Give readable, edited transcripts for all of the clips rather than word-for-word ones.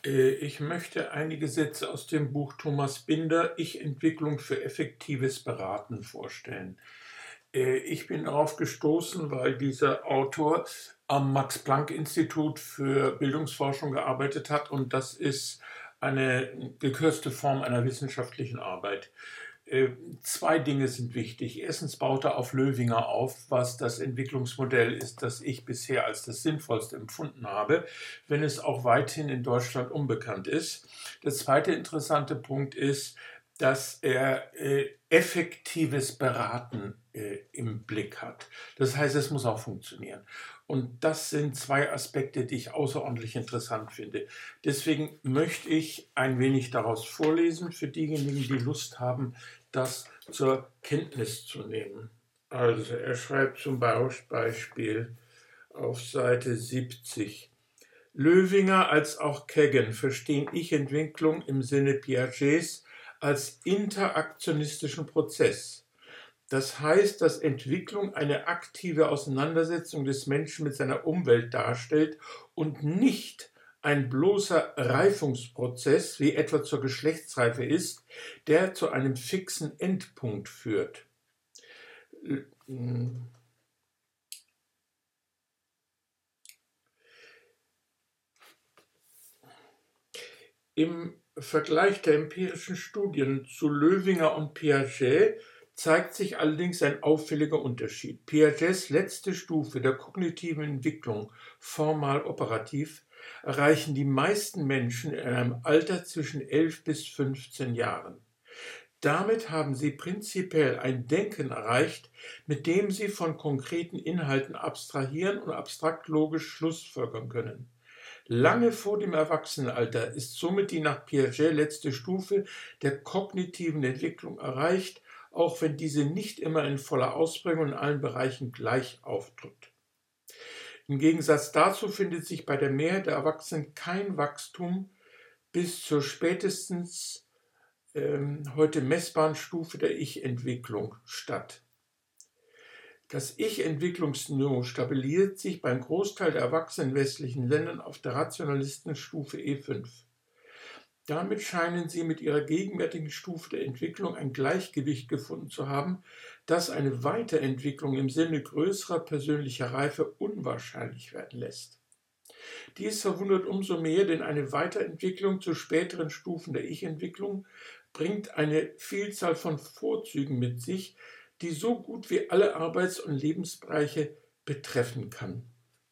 Ich möchte einige Sätze aus dem Buch Thomas Binder Ich-Entwicklung für effektives Beraten vorstellen. Ich bin darauf gestoßen, weil dieser Autor am Max-Planck-Institut für Bildungsforschung gearbeitet hat, und das ist eine gekürzte Form einer wissenschaftlichen Arbeit. Zwei Dinge sind wichtig. Erstens baut er auf Löwinger auf, was das Entwicklungsmodell ist, das ich bisher als das sinnvollste empfunden habe, wenn es auch weithin in Deutschland unbekannt ist. Der zweite interessante Punkt ist, dass er effektives Beraten im Blick hat. Das heißt, es muss auch funktionieren. Und das sind zwei Aspekte, die ich außerordentlich interessant finde. Deswegen möchte ich ein wenig daraus vorlesen für diejenigen, die Lust haben, das zur Kenntnis zu nehmen. Also er schreibt zum Beispiel auf Seite 70: Löwinger als auch Kagan verstehen Ich-Entwicklung im Sinne Piagets als interaktionistischen Prozess. Das heißt, dass Entwicklung eine aktive Auseinandersetzung des Menschen mit seiner Umwelt darstellt und nicht ein bloßer Reifungsprozess, wie etwa zur Geschlechtsreife ist, der zu einem fixen Endpunkt führt. Im Vergleich der empirischen Studien zu Löwinger und Piaget zeigt sich allerdings ein auffälliger Unterschied. Piagets letzte Stufe der kognitiven Entwicklung, formal operativ, erreichen die meisten Menschen in einem Alter zwischen 11 bis 15 Jahren. Damit haben sie prinzipiell ein Denken erreicht, mit dem sie von konkreten Inhalten abstrahieren und abstrakt logisch schlussfolgern können. Lange vor dem Erwachsenenalter ist somit die nach Piaget letzte Stufe der kognitiven Entwicklung erreicht, auch wenn diese nicht immer in voller Ausprägung in allen Bereichen gleich auftritt. Im Gegensatz dazu findet sich bei der Mehrheit der Erwachsenen kein Wachstum bis zur spätestens heute messbaren Stufe der Ich-Entwicklung statt. Das Ich-Entwicklungsniveau stabilisiert sich beim Großteil der Erwachsenen in westlichen Ländern auf der Rationalistenstufe E5. Damit scheinen sie mit ihrer gegenwärtigen Stufe der Entwicklung ein Gleichgewicht gefunden zu haben, das eine Weiterentwicklung im Sinne größerer persönlicher Reife unwahrscheinlich werden lässt. Dies verwundert umso mehr, denn eine Weiterentwicklung zu späteren Stufen der Ich-Entwicklung bringt eine Vielzahl von Vorzügen mit sich, die so gut wie alle Arbeits- und Lebensbereiche betreffen kann.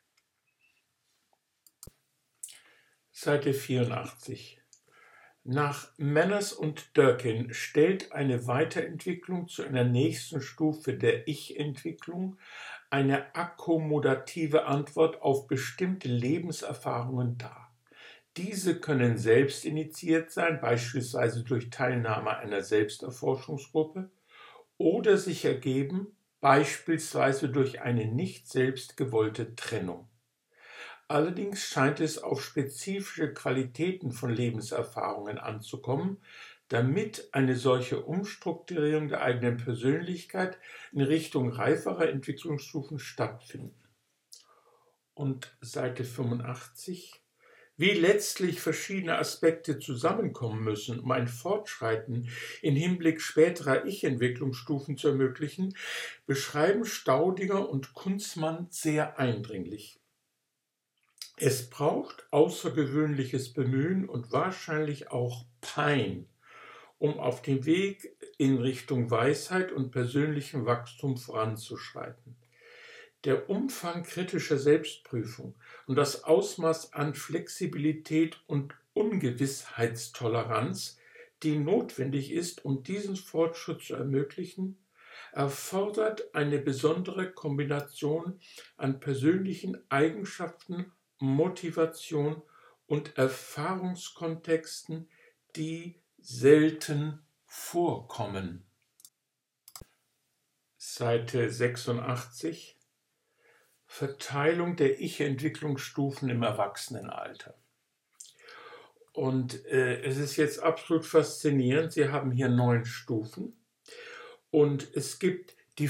Seite 84. Nach Manners und Durkin stellt eine Weiterentwicklung zu einer nächsten Stufe der Ich-Entwicklung eine akkommodative Antwort auf bestimmte Lebenserfahrungen dar. Diese können selbst initiiert sein, beispielsweise durch Teilnahme einer Selbsterforschungsgruppe, oder sich ergeben, beispielsweise durch eine nicht selbst gewollte Trennung. Allerdings scheint es auf spezifische Qualitäten von Lebenserfahrungen anzukommen, damit eine solche Umstrukturierung der eigenen Persönlichkeit in Richtung reiferer Entwicklungsstufen stattfinden. Und Seite 85. Wie letztlich verschiedene Aspekte zusammenkommen müssen, um ein Fortschreiten im Hinblick späterer Ich-Entwicklungsstufen zu ermöglichen, beschreiben Staudinger und Kunzmann sehr eindringlich. Es braucht außergewöhnliches Bemühen und wahrscheinlich auch Pein, um auf dem Weg in Richtung Weisheit und persönlichem Wachstum voranzuschreiten. Der Umfang kritischer Selbstprüfung und das Ausmaß an Flexibilität und Ungewissheitstoleranz, die notwendig ist, um diesen Fortschritt zu ermöglichen, erfordert eine besondere Kombination an persönlichen Eigenschaften, Motivation und Erfahrungskontexten, die selten vorkommen. Seite 86. Verteilung der Ich-Entwicklungsstufen im Erwachsenenalter. Und es ist jetzt absolut faszinierend. Sie haben hier 9 Stufen und es gibt die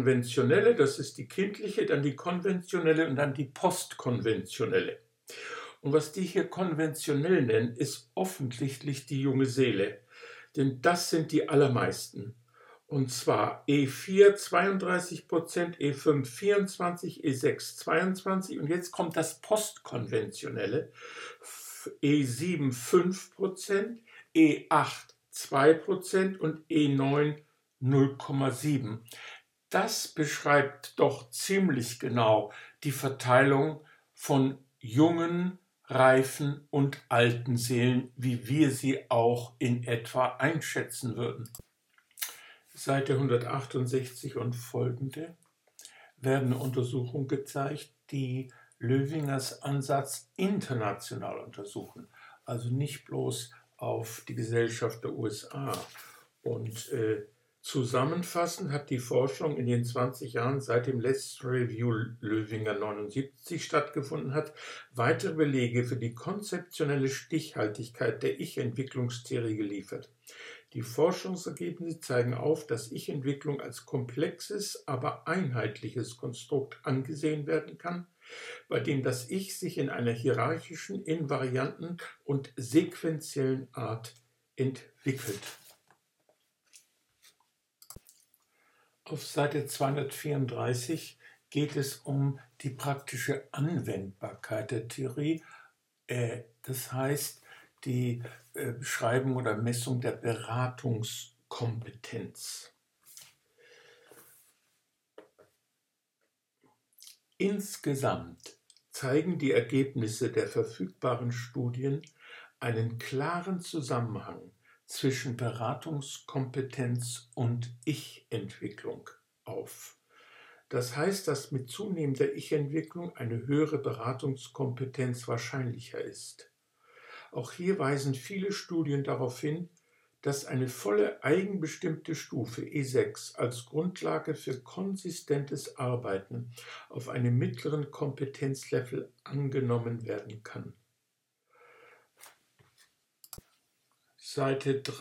vorkonventionelle, das ist die kindliche, dann die konventionelle und dann die postkonventionelle. Und was die hier konventionell nennen, ist offensichtlich die junge Seele. Denn das sind die allermeisten. Und zwar E4 32%, E5 24%, E6 22%. Und jetzt kommt das Postkonventionelle. E7 5%, E8 2% und E9 0,7%. Das beschreibt doch ziemlich genau die Verteilung von jungen, reifen und alten Seelen, wie wir sie auch in etwa einschätzen würden. Seite 168 und folgende werden Untersuchungen gezeigt, die Löwingers Ansatz international untersuchen, also nicht bloß auf die Gesellschaft der USA. Und zusammenfassend hat die Forschung in den 20 Jahren seit dem letzten Review Löwinger 79 stattgefunden hat, weitere Belege für die konzeptionelle Stichhaltigkeit der Ich-Entwicklungstheorie geliefert. Die Forschungsergebnisse zeigen auf, dass Ich-Entwicklung als komplexes, aber einheitliches Konstrukt angesehen werden kann, bei dem das Ich sich in einer hierarchischen, invarianten und sequentiellen Art entwickelt. Auf Seite 234 geht es um die praktische Anwendbarkeit der Theorie, das heißt die Beschreibung oder Messung der Beratungskompetenz. Insgesamt zeigen die Ergebnisse der verfügbaren Studien einen klaren Zusammenhang zwischen Beratungskompetenz und Ich-Entwicklung auf. Das heißt, dass mit zunehmender Ich-Entwicklung eine höhere Beratungskompetenz wahrscheinlicher ist. Auch hier weisen viele Studien darauf hin, dass eine volle eigenbestimmte Stufe E6 als Grundlage für konsistentes Arbeiten auf einem mittleren Kompetenzlevel angenommen werden kann. Seite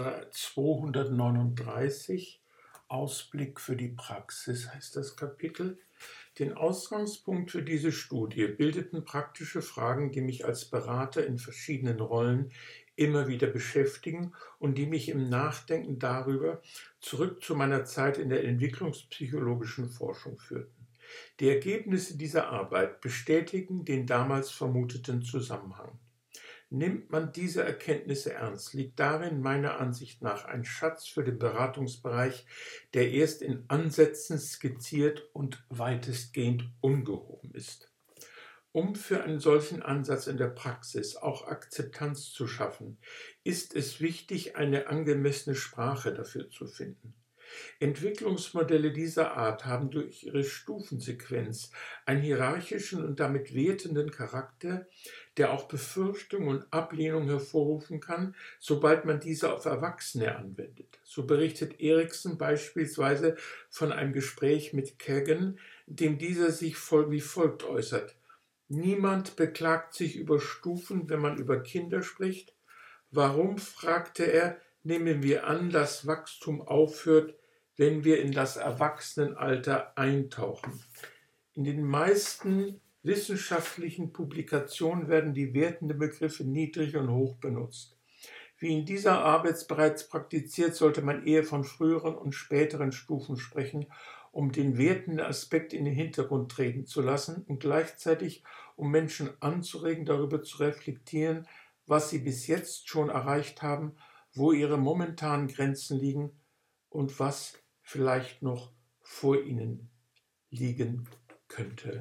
239, Ausblick für die Praxis heißt das Kapitel. Den Ausgangspunkt für diese Studie bildeten praktische Fragen, die mich als Berater in verschiedenen Rollen immer wieder beschäftigen und die mich im Nachdenken darüber zurück zu meiner Zeit in der entwicklungspsychologischen Forschung führten. Die Ergebnisse dieser Arbeit bestätigen den damals vermuteten Zusammenhang. Nimmt man diese Erkenntnisse ernst, liegt darin meiner Ansicht nach ein Schatz für den Beratungsbereich, der erst in Ansätzen skizziert und weitestgehend ungehoben ist. Um für einen solchen Ansatz in der Praxis auch Akzeptanz zu schaffen, ist es wichtig, eine angemessene Sprache dafür zu finden. Entwicklungsmodelle dieser Art haben durch ihre Stufensequenz einen hierarchischen und damit wertenden Charakter, der auch Befürchtung und Ablehnung hervorrufen kann, sobald man diese auf Erwachsene anwendet. So berichtet Erikson beispielsweise von einem Gespräch mit Kagan, in dem dieser sich wie folgt äußert: Niemand beklagt sich über Stufen, wenn man über Kinder spricht. Warum, fragte er, nehmen wir an, dass Wachstum aufhört, wenn wir in das Erwachsenenalter eintauchen? In den meisten wissenschaftlichen Publikationen werden die wertenden Begriffe niedrig und hoch benutzt. Wie in dieser Arbeit bereits praktiziert, sollte man eher von früheren und späteren Stufen sprechen, um den wertenden Aspekt in den Hintergrund treten zu lassen und gleichzeitig um Menschen anzuregen, darüber zu reflektieren, was sie bis jetzt schon erreicht haben, wo ihre momentanen Grenzen liegen und was vielleicht noch vor ihnen liegen könnte.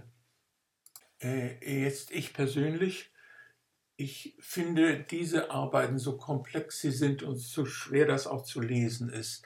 Jetzt ich persönlich, ich finde diese Arbeiten, so komplex sie sind und so schwer das auch zu lesen ist,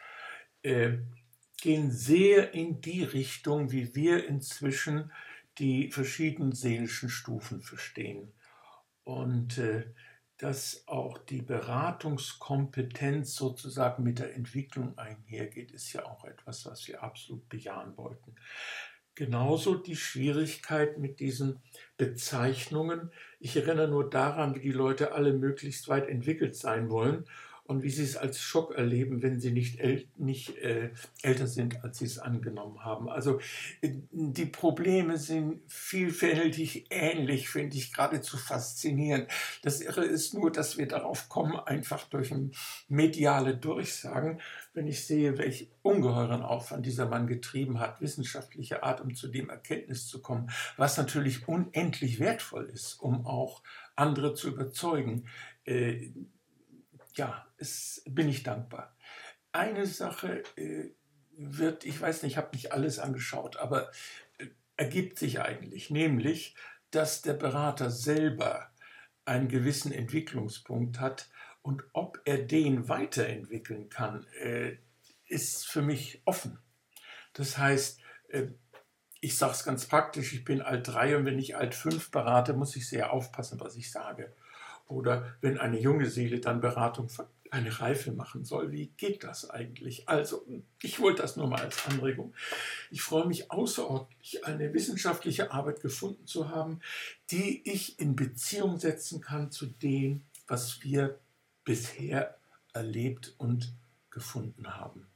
gehen sehr in die Richtung, wie wir inzwischen die verschiedenen seelischen Stufen verstehen. Und dass auch die Beratungskompetenz sozusagen mit der Entwicklung einhergeht, ist ja auch etwas, was wir absolut bejahen wollten. Genauso die Schwierigkeit mit diesen Bezeichnungen. Ich erinnere nur daran, wie die Leute alle möglichst weit entwickelt sein wollen und wie sie es als Schock erleben, wenn sie nicht älter sind, als sie es angenommen haben. Also die Probleme sind vielfältig ähnlich, finde ich geradezu faszinierend. Das Irre ist nur, dass wir darauf kommen, einfach durch mediale Durchsagen. Wenn ich sehe, welch ungeheuren Aufwand dieser Mann getrieben hat, wissenschaftlicher Art, um zu dem Erkenntnis zu kommen, was natürlich unendlich wertvoll ist, um auch andere zu überzeugen. Äh, ja, bin ich dankbar. Eine Sache ich weiß nicht, ich habe nicht alles angeschaut, aber ergibt sich eigentlich, nämlich, dass der Berater selber einen gewissen Entwicklungspunkt hat und ob er den weiterentwickeln kann, ist für mich offen. Das heißt, ich sage es ganz praktisch, ich bin alt 3 und wenn ich alt 5 berate, muss ich sehr aufpassen, was ich sage. Oder wenn eine junge Seele dann Beratung für eine Reife machen soll, wie geht das eigentlich? Also, ich wollte das nur mal als Anregung. Ich freue mich außerordentlich, eine wissenschaftliche Arbeit gefunden zu haben, die ich in Beziehung setzen kann zu dem, was wir bisher erlebt und gefunden haben.